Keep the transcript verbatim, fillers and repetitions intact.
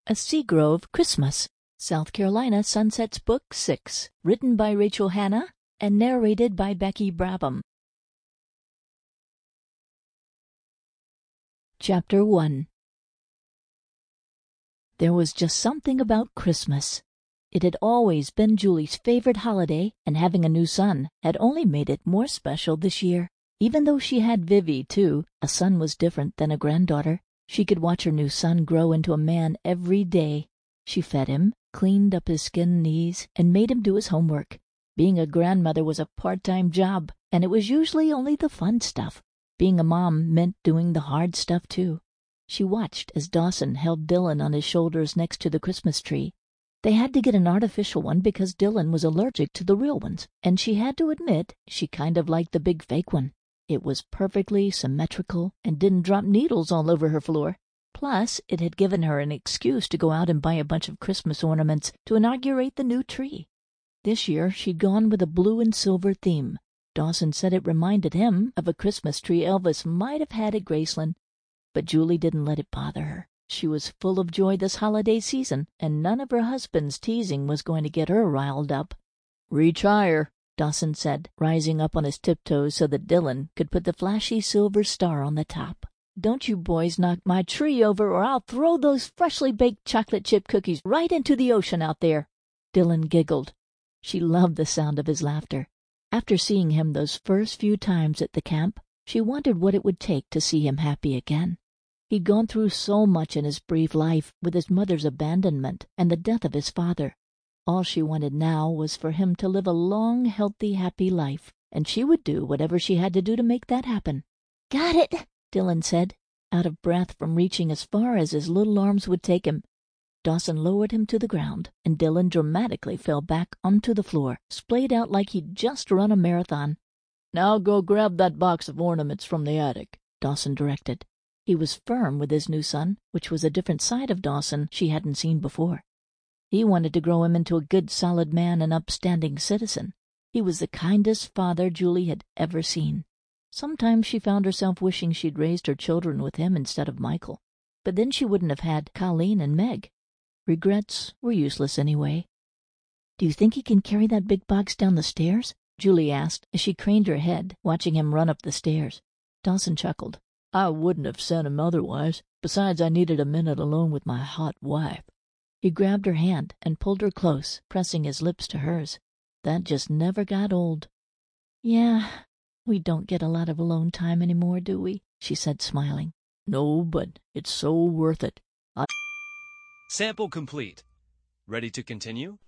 A Seagrove Christmas, South Carolina Sunsets Book six, written by Rachel Hanna and narrated by Becky Brabham. Chapter one. There was just something about Christmas. It had always been Julie's favorite holiday, and having a new son had only made it more special this year. Even though she had Vivi, too, a son was different than a granddaughter. She could watch her new son grow into a man every day. She fed him, cleaned up his skin and knees, and made him do his homework. Being a grandmother was a part-time job, and it was usually only the fun stuff. Being a mom meant doing the hard stuff, too. She watched as Dawson held Dylan on his shoulders next to the Christmas tree. They had to get an artificial one because Dylan was allergic to the real ones, and she had to admit she kind of liked the big fake one. It was perfectly symmetrical and didn't drop needles all over her floor. Plus, it had given her an excuse to go out and buy a bunch of Christmas ornaments to inaugurate the new tree. This year, she'd gone with a blue and silver theme. Dawson said it reminded him of a Christmas tree Elvis might have had at Graceland. But Julie didn't let it bother her. She was full of joy this holiday season, and none of her husband's teasing was going to get her riled up. "Retry her," Dawson said, rising up on his tiptoes so that Dylan could put the flashy silver star on the top. "Don't you boys knock my tree over, or I'll throw those freshly baked chocolate chip cookies right into the ocean out there." Dylan giggled. She loved the sound of his laughter. After seeing him those first few times at the camp, she wondered what it would take to see him happy again. He'd gone through so much in his brief life, with his mother's abandonment and the death of his father. All she wanted now was for him to live a long, healthy, happy life, and she would do whatever she had to do to make that happen. "Got it," Dylan said, out of breath from reaching as far as his little arms would take him. Dawson lowered him to the ground, and Dylan dramatically fell back onto the floor, splayed out like he'd just run a marathon. "Now go grab that box of ornaments from the attic," Dawson directed. He was firm with his new son, which was a different side of Dawson she hadn't seen before. He wanted to grow him into a good, solid man and upstanding citizen. He was the kindest father Julie had ever seen. Sometimes she found herself wishing she'd raised her children with him instead of Michael. But then she wouldn't have had Colleen and Meg. Regrets were useless anyway. "Do you think he can carry that big box down the stairs?" Julie asked as she craned her head, watching him run up the stairs. Dawson chuckled. "I wouldn't have sent him otherwise. Besides, I needed a minute alone with my hot wife." He grabbed her hand and pulled her close, pressing his lips to hers. That just never got old. "Yeah, we don't get a lot of alone time anymore, do we?" she said, smiling. "No, but it's so worth it." I Sample complete. Ready to continue?